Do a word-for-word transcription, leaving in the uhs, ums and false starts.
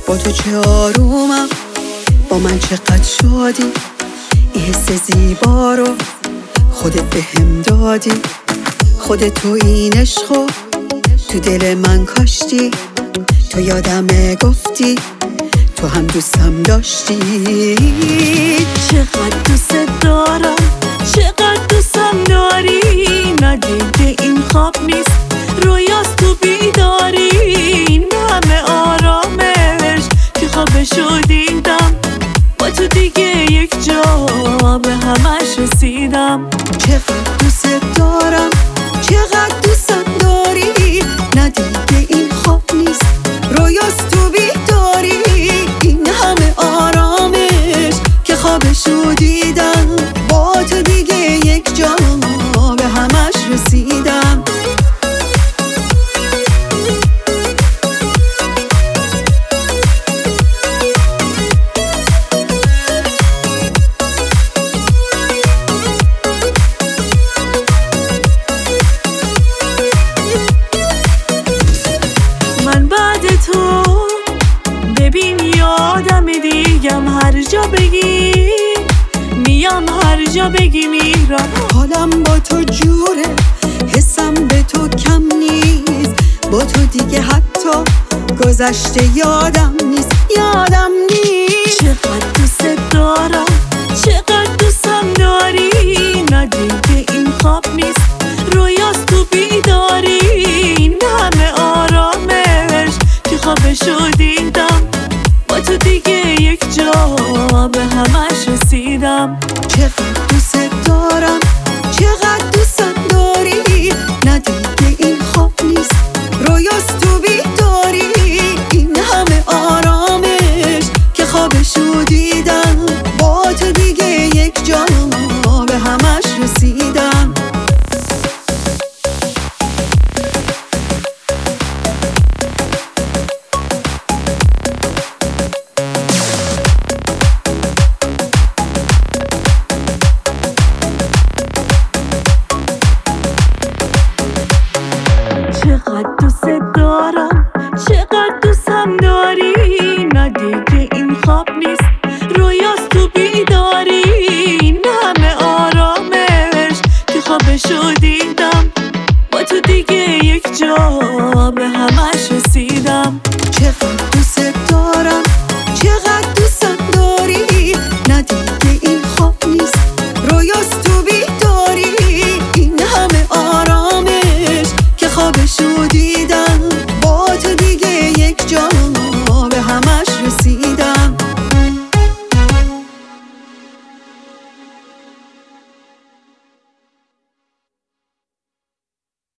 با تو چه آرومم، با من چقدر شادی. این حس زیبا رو خودت بهم دادی، خودت تو این عشقو تو دل من کاشتی. تو یادمه گفتی تو هم دوستم داشتی. چقدر دوست دارم، چقدر دوستم داری. ندیده این خواب نیست، رویاست تو بیداری. این همه آرامش که خوابشو دیدم، با تو دیگه یک جا به همش رسیدم. چقدر دوست دارم، چقدر دوستم داری. ندیده این خواب نیست، رویاست تو بیداری. این همه آرامش که خوابشو دیدم، با تو دیگه یک جا به همش رسیدم. من بعد تو ببین یادم دیگم، هر جا بگی میام، هر جا بگی میرم. حالم با تو جوره، حسم به تو کم نیست. با تو دیگه حتی گذشته یادم نیست، یادم نیست. چقدر دوست دارم، چقدر دوستم داری. ندیده این خواب نیست، رویاست تو بیداری. این همه آرامش که خوابشو دیدم، با تو دیگه یک جا به همش رسیدم. چقدر دوست دارم، چقدر دوستم داری. ندیده این خواب نیست، رویاست تو بیداری. این همه آرامش که خوابشو دیدم، با تو دیگه یک جا به همش رسیدم. چقدر دوست دارم، چقدر دوستم داری. ندیده این خواب نیست، رویاست تو بیداری. این همه آرامش که خوابشو دیدم، با تو دیگه یک جا به همش رسیدم. چقدر